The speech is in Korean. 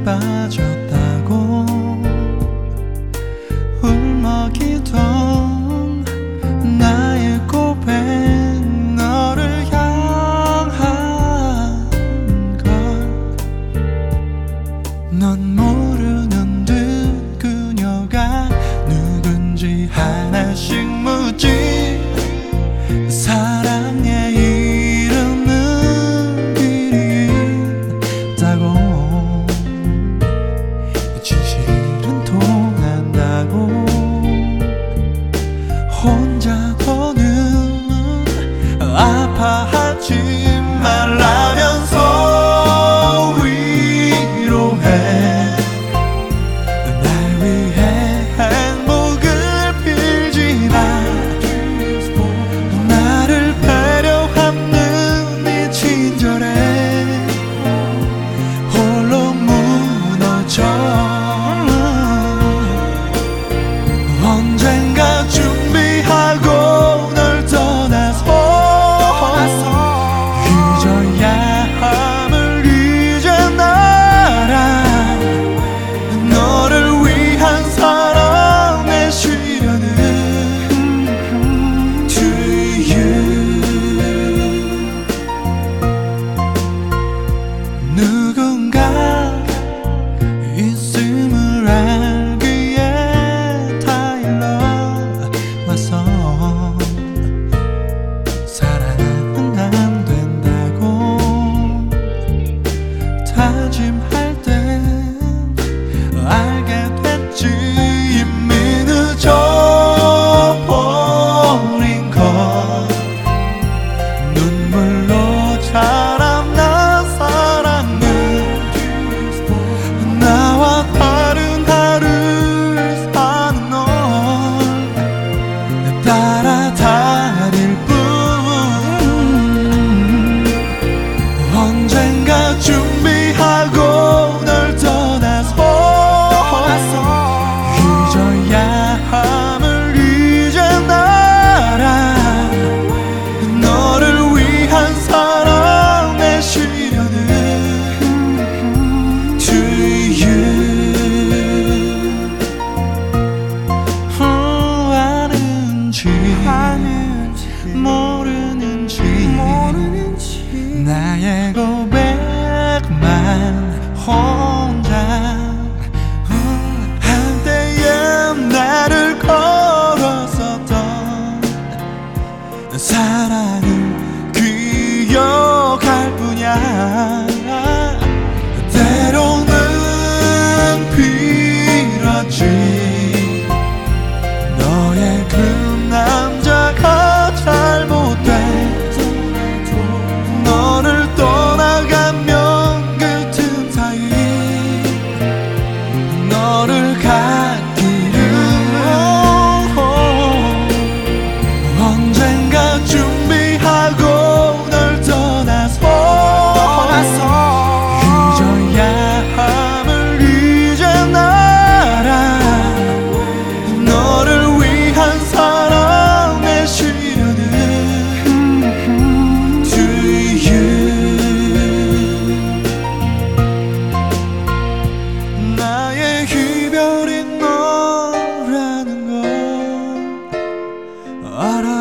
빠졌다고 울먹이던 나의 고백 너를 향한 걸 넌 모르는 듯 그녀가 누군지 하나씩 묻지 사랑에 이르는 길이 있다고 진실은 통한다고 혼자 더는 아파하지 말라면서 위로해 날 위해 행복을 빌지만 나를 배려하는 네 친절에 홀로 무너져 언젠가 준비하고 널 떠나서 잊어야 함을 이제 나라 너를 위한 사랑 내쉬려는 to you 누군가 있음을 알기에 다 일러와서 사랑은 안 된다고 다짐할 땐 알게 됐지 이미 늦어버린 것 눈물로 자라난 사랑은 나와 다른 하루를 사는 널 따라다닐 뿐 언젠가 준비하고 널 떠나서 잊어야 함을 이제 나라 너를 위한 사랑 내쉬려는 to you 아는지 모르는지 나의 고백만 혼자 한때의 나를 걸었었던 사랑을 기억할 뿐이야 때로는 빌었지 너의 그 남자가 잘못돼 너를 떠나가면 그 틈 사이 너를 갖기를 언젠가 준비하고 널 떠나서 잊어야 함을 이제 나라 너를 위한 사랑 내쉬려는 to you 나의 이별이 너라는 걸 알아